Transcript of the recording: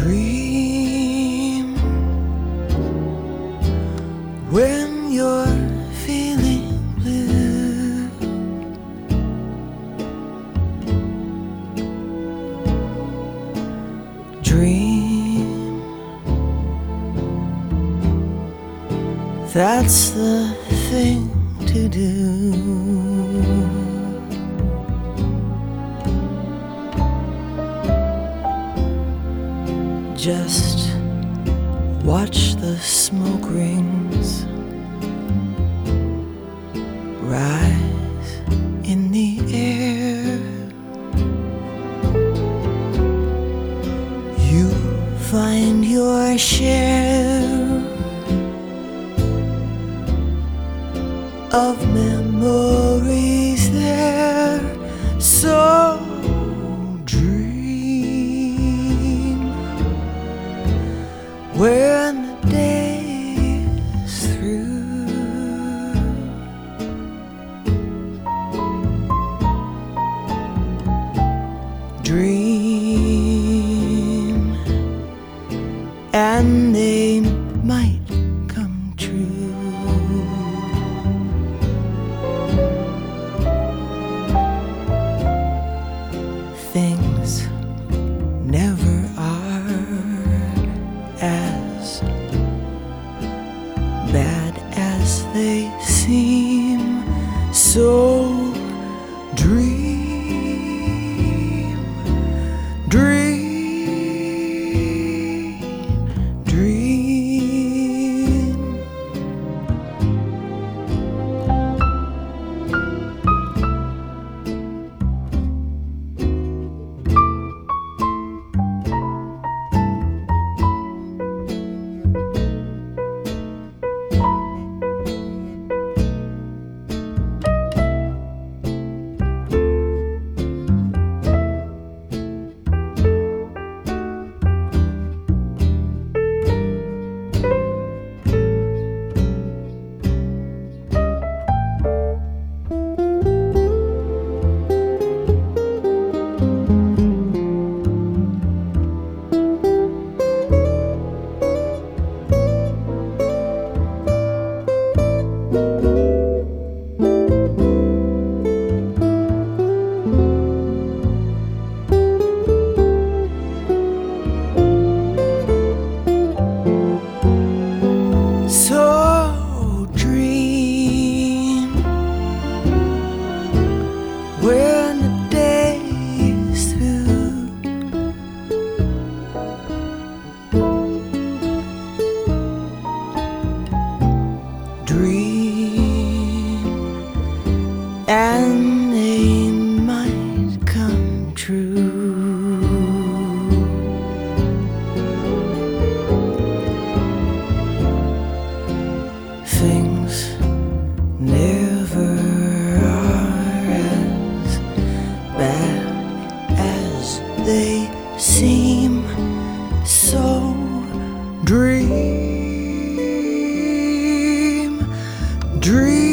Dream when you're feeling blue. Dream, that's the thing to do. Just watch the smoke rings rise in the air. You find your share of memories there. So when the day is through, dream, and they might come true. Things never are as bad as they seem. So dream, dream, dream. So dream when the day is through. Dream and they might come true. Things never are as bad as they seem. So dream, dream.